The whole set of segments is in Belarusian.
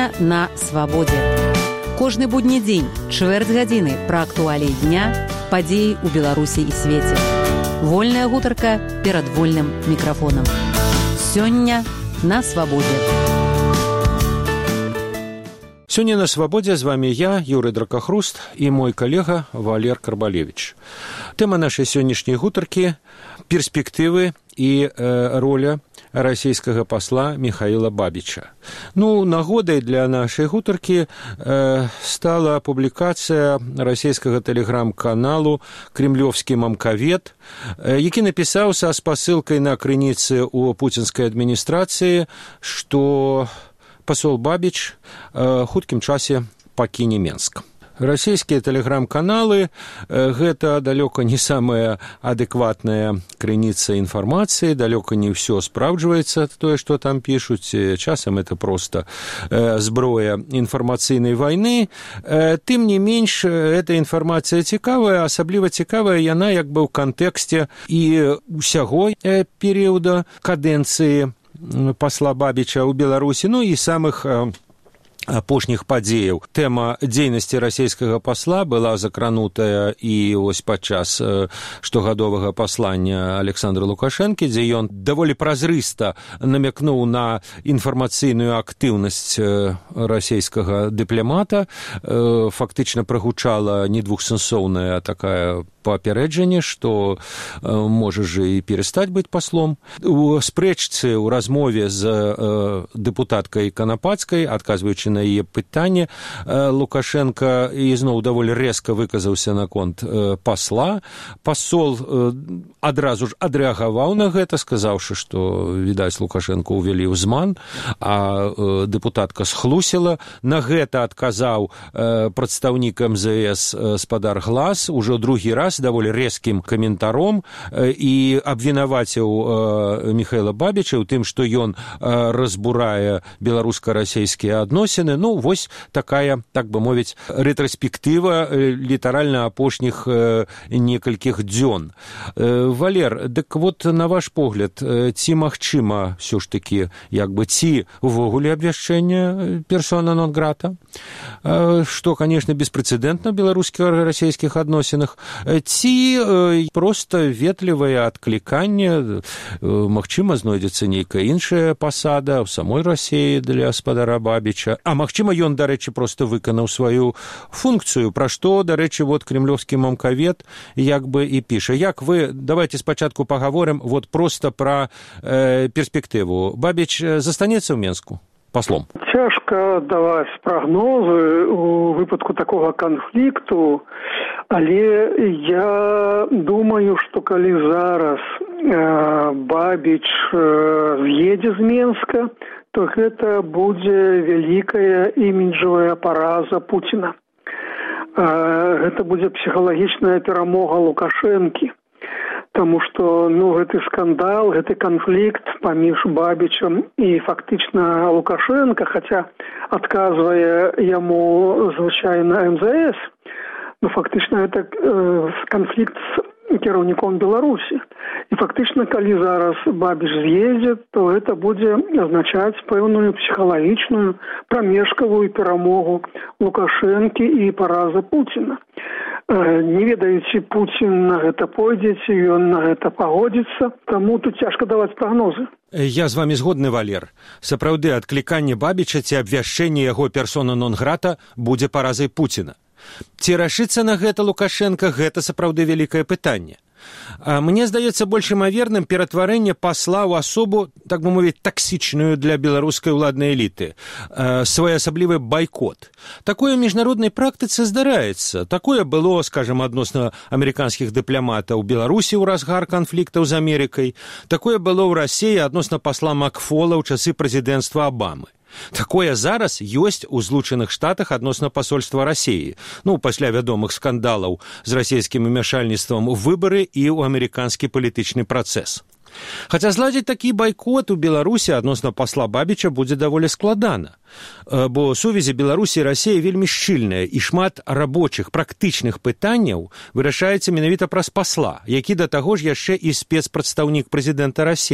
Сёння на свабодзе. Кожны будні дзень, чвэрць гадзіны пра актуаліі дня, падзеі ў Беларусі і свеце. Вольная гутарка перад вольным мікрафонам. Сёння на свабодзе. Сёння на свабодзе з вами я, Юрый Дракахруст, і мой калега Валер Карбалевич. Тэма нашай сённяшняй гутаркі – перспектывы і роля расійскага пасла Михаила Бабіча. Нагодай для нашай гутаркі стала публікацыя расійскага тэлеграм-каналу «Кремлёвскі мамкавед», які напісаў са спасылкай на крыніцы ў пуцінскай адміністрацыі, што пасол Бабіч хуткім часе пакіне Менск. Расійскія тэлеграм-каналы – гэта далёка не самая адэкватная крыніца інфармацыі, далёка не ўсё спраўджваецца тое, што там пішуць, часам это проста зброя інфармацыйнай вайны. Тым не менш, эта інфармацыя цікавая, асабліва цікавая яна як бы ў кантэксце і ўсяго перыяда кадэнцыі пасла Бабіча ў Беларусі, і самых апошніх падзеяў. Тэма дзейнасці расійскага пасла была закранутая і падчас штогадовага паслання Александра Лукашэнкі, дзе ён даволі празрыста намякнуў на інфармацыйную актыўнасць расійскага дыпламата. Фактычна прагучала недвухсэнсоўная такая папярэджанне, што можа ж і перастаць быць паслом. У спрэчцы, у размове з дэпутаткай Канапацкай, адказваючы на яе пытанне, Лукашенко ізноў даволі рэзка выказаўся наконт пасла. Пасол адразу ж адрэагаваў на гэта, сказаўшы, што, відаць, Лукашенко ўвялі ў зман, а дэпутатка схлусіла. На гэта адказаў прадстаўнік МЗС спадар Глас ужо другі раз даволі рэзкім каментаром і абвінаваціў Михаила Бабіча ў тым, што ён разбурае беларуска-расійскія адносіны. Вось такая, так бы мовіць, рэтраспектыва літаральна апошніх некалькіх дзён. Валер, дык вот на ваш погляд, ці магчыма ўсё ж такі, ці увогуле абвяшчэнне персона нон грата, што, конечно, беспрэцэдэнтна ў беларуска-расійскіх адносінах, ці проста ветлівае адкліканне, магчыма, знойдзецца нейкая іншая пасада ў самой Расіі для спадара Бабіча, а магчыма, ён, дарэчы, проста выканаў сваю функцыю, пра што, дарэчы, кремлёвскі мамкавед і піша. Давайте спачатку пагаворым проста пра перспектыву. Бабіч застанецца ў Менску паслом? Цяжка даваць прагнозы у выпадку такога канфлікту, але я думаю, што калі зараз Бабіч з'едзе з Менска, то гэта будзе вялікая іміджавая параза Пуціна. Гэта будзе псіхалагічная перамога Лукашэнкі. Таму што гэты скандал, гэты канфлікт паміж Бабічам і фактычна Лукашенко, хаця адказвае яму звычайна МЗС, фактычна гэта канфлікт з кіраўніком Беларусі. І фактычна, калі зараз Бабіч з'едзе, то гэта будзе азначаць пэўную псіхалагічную прамежкавую перамогу Лукашэнкі і параза Пуціна. Не ведаю, ці Пуцін на гэта пойдзе, ці ён на гэта пагодзіцца, таму тут цяжка даваць прагнозы. Я з вами згодны, Валер. Сапраўды, адкліканне Бабіча ці абвяшчэнне яго персона нон-грата будзе паразай Пуціна. Ці рашыцца на гэта Лукашенка, гэта сапраўды вялікае пытанне. Мне здаецца больш імаверным ператварэнне пасла ў асобу, так бы мовіць, таксічную для беларускай уладнай эліты, своеасаблівы байкот. Такое ў міжнароднай практыцы здараецца. Такое было, скажем, адносна амерыканскіх дыпламатаў у Беларусі ў разгар канфліктаў з Амерыкай. Такое было ў Расіі адносна пасла Макфола ў часы прэзідэнцтва Абамы. Такое зараз ёсць у Злучаных Штатах адносна пасольства Расіі, пасля вядомых скандалаў з расійскім умяшальніцтвам у выбары і ў амерыканскі палітычны працэс. Хаця зладзіць такі байкот у Беларусі адносна пасла Бабіча будзе даволі складана, бо сувязі Беларусі і Расіі вельмі шчыльныя, і шмат рабочых, практычных пытанняў вырашаецца менавіта праз пасла, які да таго ж яшчэ і спецпрадстаўнік прэзідэнта Расіі.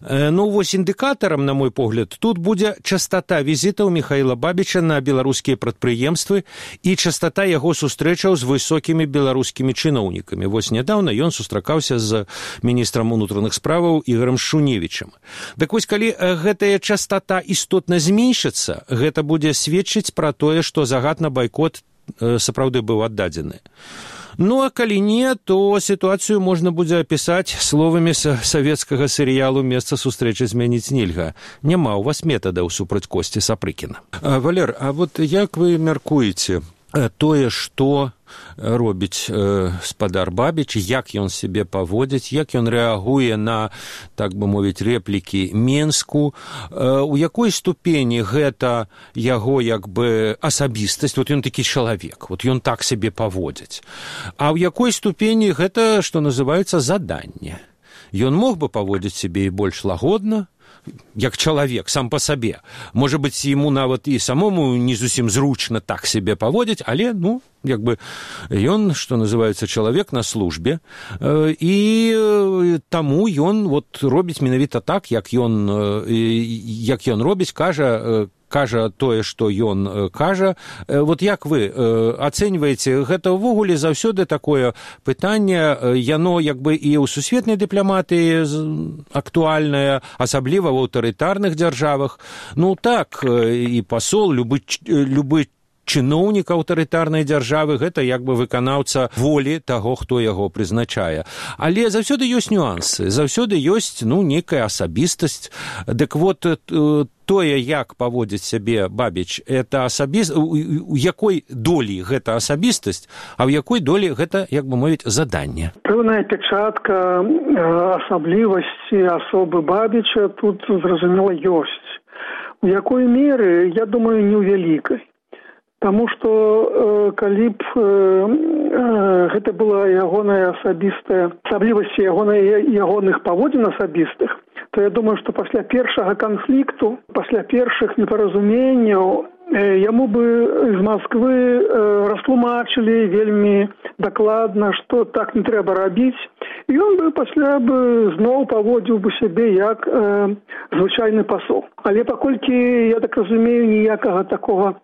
Ну, вось індыкатарам, на мой погляд, тут будзе частота візітаў Михаіла Бабіча на беларускія прадпрыемствы і частота яго сустрэчаў з высокімі беларускімі чыноўнікамі. Вось нядаўна ён сустракаўся з міністрам унутраных справаў Ігорем Шуневічам. Так вось, калі гэтая частота істотна зменшыцца, гэта будзе сведчыць пра тое, што загад на байкот сапраўды быў аддадзены. Ну, а калі не, то сітуацыю можна будзе апісаць словамі савецкага серыялу «Месца сустрэчы змяніць нельга». Няма ў вас метадаў супраць Косці Сапрыкіна. Валер, а вот як вы мяркуеце тое, што робіць спадар Бабіч, як ён сябе паводзіць, як ён рэагуе на, так бы мовіць, рэплікі Менску, у якой ступені гэта яго, як бы, асабістасць, вот ён такі чалавек, вот ён так сябе паводзіць, а ў якой ступені гэта, што называецца, заданне. Ён мог бы паводзіць сябе і больш лагодна, як чалавек сам па сабе. Можа быць, яму нават і самому не зусім зручна так сябе паводзіць, але, ну, як бы ён, што называецца, чалавек на службе, і таму ён вот робіць менавіта так, як ён робіць, кажа тое, што ён кажа. Вот як вы ацэньваеце, гэта ўвогуле заўсёды такое пытанне, яно як бы і ў сусветнай дыпламатыі актуальнае, асабліва ў аўтарытарных дзяржавах. Ну так, і пасол, любы чыноўнік аўтарытарнай дзяржавы, гэта як бы выканаўца волі таго, хто яго прызначае. Але заўсёды ёсць нюансы, заўсёды ёсць, ну, некая асабістасць. Дык вот, тое, як паводзіць сябе Бабіч, это у якой долі гэта асабістасць, а ў якой долі гэта, як бы мовіць, заданне. Пэўная пячатка асаблівасці асобы Бабіча тут, зразумела, ёсць. У якой меры, я думаю, не ў вялікай. Таму што калі б гэта была ягоная асабістая асаблівасці ягоных паводзін асабістых, то я думаю, што пасля першага канфлікту, пасля першых непаразуменняў яму бы з Масквы растлумачылі вельмі дакладна, што так не трэба рабіць. І ён бы пасля бы зноў паводзіў бы сябе як звычайны пасол. Але паколькі, я так разумею, ніякага такога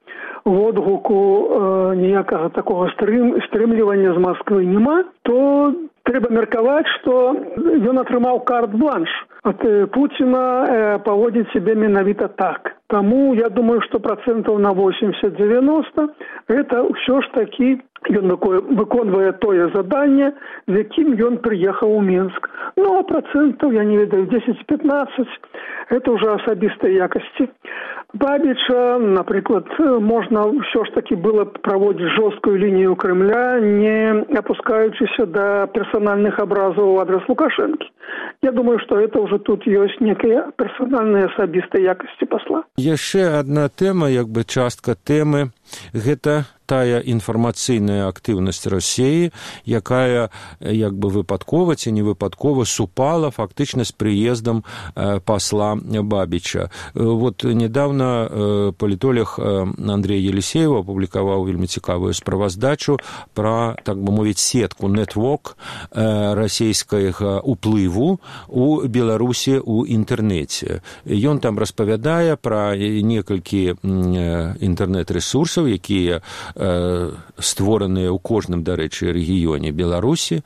водгуку, ніякага такога стрымлівання з Масквы няма, то трэба меркаваць, што ён атрымаў карт-бланш ад Пуціна паводзіць сябе менавіта так. Таму я думаю, што процентаў на 80-90 гэта ўсё ж такі ён выконвае тое заданне, з якім ён прыехаў у Менск. Ну, а процентаў, я не ведаю, 10-15 гэта ўжо асабістыя якасці Бабіча. Напрыклад, можна ўсё ж такі было праводзіць жорсткую лінію Крымля, не апускаючыся да персанальных абразаў у адрас Лукашэнкі. Я думаю, што гэта ўжо тут ёсць некая персанальная асабістая якасці пасла. Яшчэ адна тэма, як бы частка тэмы, гэта тая інфармацыйная актыўнасць Расіі, якая як бы выпадкова ці невыпадкова супала фактычна з прыездам пасла Бабіча. Вот недавно палітолог Андрей Елисеев апублікаваў вельмі цікавую справаздачу пра, так бы мовіць, сетку нетворк расійскага уплыву у Беларусі ў інтэрнэце. Ён там распавядае пра некалькі інтэрнэт-рэсурсаў, якія створаныя ў кожным, дарэчы, рэгіёне Беларусі.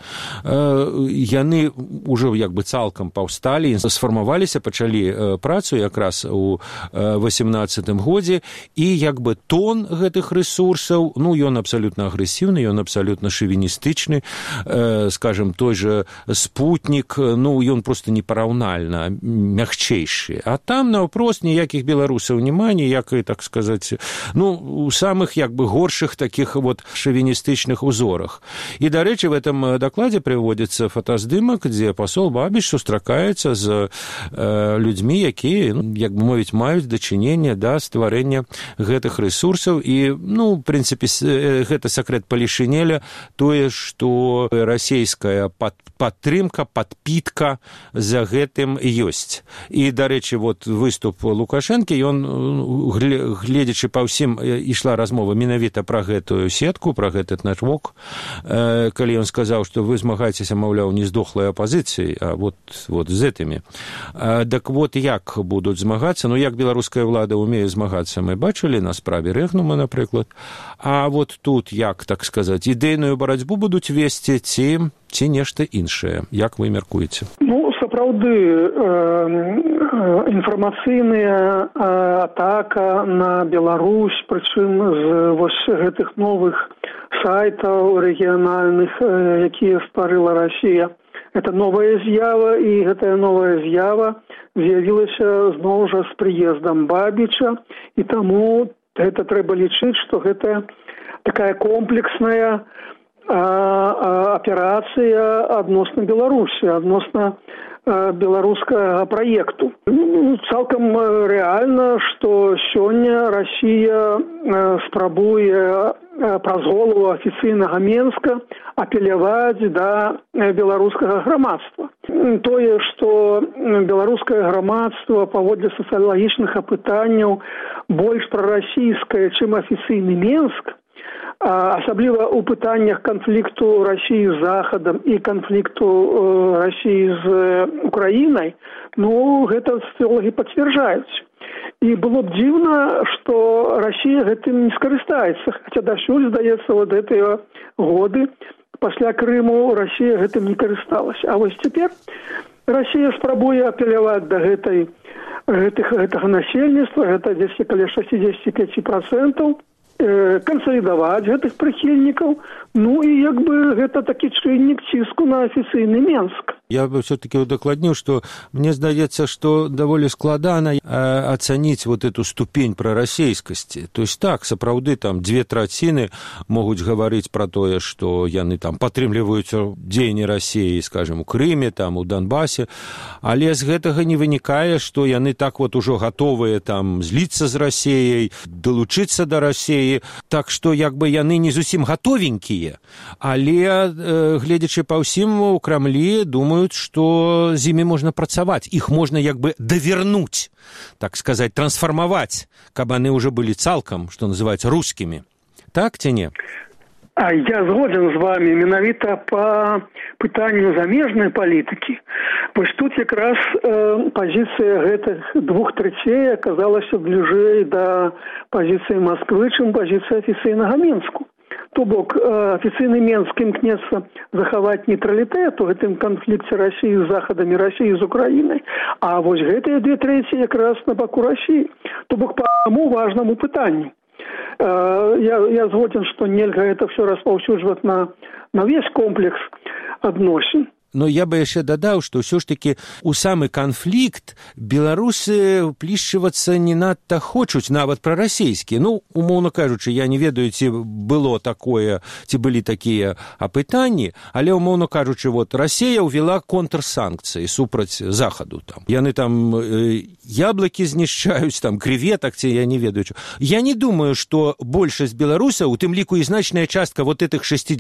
Яны ўжо як бы цалкам паўсталі, сфармаваліся, пачалі працу якраз у 18-м годзе, і як бы тон гэтых рэсурсаў, ну, ён абсалютна агрэсіўны, ён абсалютна шавіністычны, скажем, той же Спутнік, ну, ён проста непараўнальна мягчэйшы. А там наўпрост ніякіх беларусаў няма, ніякай, так сказаць, ну, у самых як бы горшых таких вот шовинистичных узорах. И, дарэчы, в этом докладе приводится фотоздымок, где посол Бабіч сустракаецца з людьми, якія, як бы мовіць, маюць дачыненне імкнення да стварэння гэтых рэсурсаў і ну в прынцыпе гэта сакрэт палішынеля тое што расійская падтрымка падпітка за гэтым ёсць. І дарэчы вот выступ Лукашэнкі ён гледзячы па ўсім ішла размова менавіта пра гэтую сетку, пра гэты нетворк, калі ён сказаў, што вы змагаецеся, маўляў, не з дохлай апазіцыяй, а вот з гэтымі. Так вот, як будуць змагацца? Ну, як беларуская ўлада ўмее змагацца, мы бачылі на справе Рэгнума, напрыклад. А вот тут, як, так сказаць, ідэйную барацьбу будуць весці ці нешта іншае? Як вы мяркуеце? Ну, сапраўды, інфармацыйная атака на Беларусь, прычым з вось гэтых новых сайтаў рэгіянальных, якія стварыла Расія. Это новая з'ява, і гэтая новая з'ява з'явілася зноў жа з прыездам Бабіча, і таму гэта трэба лічыць, што гэта такая комплексная аперацыя адносна Беларусі, адносна беларускага праекту. Цалкам рэальна, што сёння Расія спрабуе праз голову афіцыйнага Менска апеляваць да беларускага грамадства. Тое, што беларускае грамадства паводле сацыялагічных апытанняў больш прарасійскае, чым афіцыйны Менск, асабліва ў пытаннях канфлікту Расіі з Захадам і канфлікту Расіі з Украінай, ну, гэта сацыёлагі пацвярджаюць. І было б дзіўна, што Расія гэтым не скарыстаецца, хаця дасюль, здаецца, вот гэтыя годы пасля Крыму Расія гэтым не карысталася. А вось цяпер Расія спрабуе апеляваць да гэтага насельніцтва, гэта дзесь каля 65%, кансалідаваць гэтых прыхільнікаў, ну і як бы гэта такі чыннік ціску на афіцыйны Менск. Я бы все-таки удакладніў, што мне здаецца, што даволі складана ацаніць вот эту ступень прарасейскасці. То есть так, сапраўды там 2/3 могуць гаварыць пра тое, што яны там падтрымліваюць дзеянні Расіі, скажем, у Крыме, там у Донбасе, але з гэтага не вынікае, што яны так вот ужо гатовыя там зліцца з Расіяй, далучыцца да Расіі. Так што як бы яны не зусім гатовенькія, але гледзячы па ўсім у Крамлі думаюць, што з імі можна працаваць, іх можна як бы давярнуць, так сказаць, трансфармаваць, каб яны ўжо былі цалкам, што называецца, рускімі. Так ці не? Я згоден з вами менавіта па пытанню замежнай палітыкі. Вось тут якраз пазіцыя гэтых 2/3 аказалася бліжэй да пазіцыі Масквы, чым пазіцыя афіцыйнага Менску. То бок афіцыйны Менск імкнецца захаваць нейтралітэт у гэтым канфлікце Расіі з Захадам і Расіі з Украінай, а вось гэтыя 2/3 якраз на баку Расіі. То бок па таму важнаму пытанню. Я згоден, што нельга это все распаўсюджваць на весь комплекс адносін. Но я бы яшчэ дадаў, што ўсё ж такі у самы канфлікт беларусы ўплішчвацца не надта хочуць, нават прарасійскі. Ну, умоўна кажучы, я не ведаю, ці было такое, ці былі такія апытанні, але, умоўна кажучы, вот Расія ўвела контрсанкцыі супраць Захаду. Там. Яны там яблыкі знішчаюць, там, креветак, ці я не ведаю. Я не думаю, што большасць беларусаў, у тым ліку і значная частка вот этих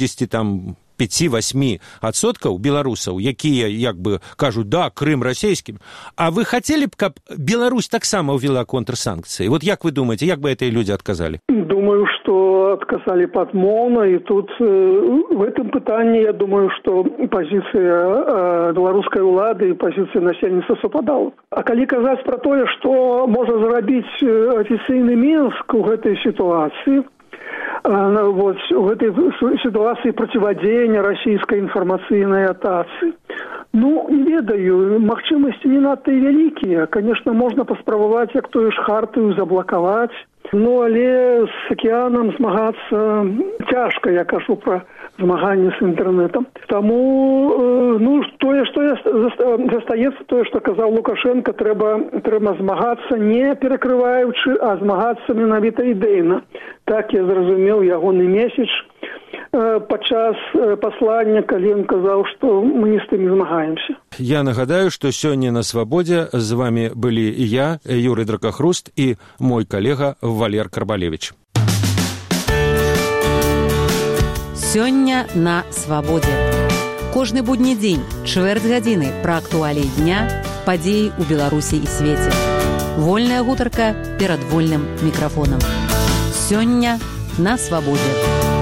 65-8% беларусаў, якія, як бы, кажуць, да, Крым расійскім. А вы хотели б, каб Беларусь таксама ўвела контрсанкцыі? Вот як вы думаете, як бы эти люди отказали? Думаю, что отказали подмолно, и тут в этом пытании, я думаю, что позиция беларускай улады и позиция насельніцтва супадала. А калі казаць про тое, что можа зрабіць афіцыйны Менск у гэтай ситуации, вот, в этой ситуации противодействия российской информационной атацы. Ну, не ведаю, магчымасці не надта і вялікія. Конечно, можна паспрабаваць як тую ж хартыю заблакаваць, ну, але з акіянам змагацца цяжка, я кажу пра змаганне з інтэрнэтам. Таму, ну, тое, што застаецца тое, што казаў Лукашенко, трэба змагацца не перакрываючы, а змагацца менавіта ідэйна. Так я зразумеў ягоны меседж падчас паслання, калі ён казаў, што мы з тым змагаемся. Я нагадаю, што сёння на свабодзе з вамі былі і я, Юрый Дракахруст, і мой калега Валер Карбалевіч. Сёння на свабодзе. Кожны будні дзень, чвэрць гадзіны пра актуаліі дня, падзеі ў Беларусі і свеце. Вольная гутарка перад вольным мікрафонам. Сёння на свабодзе.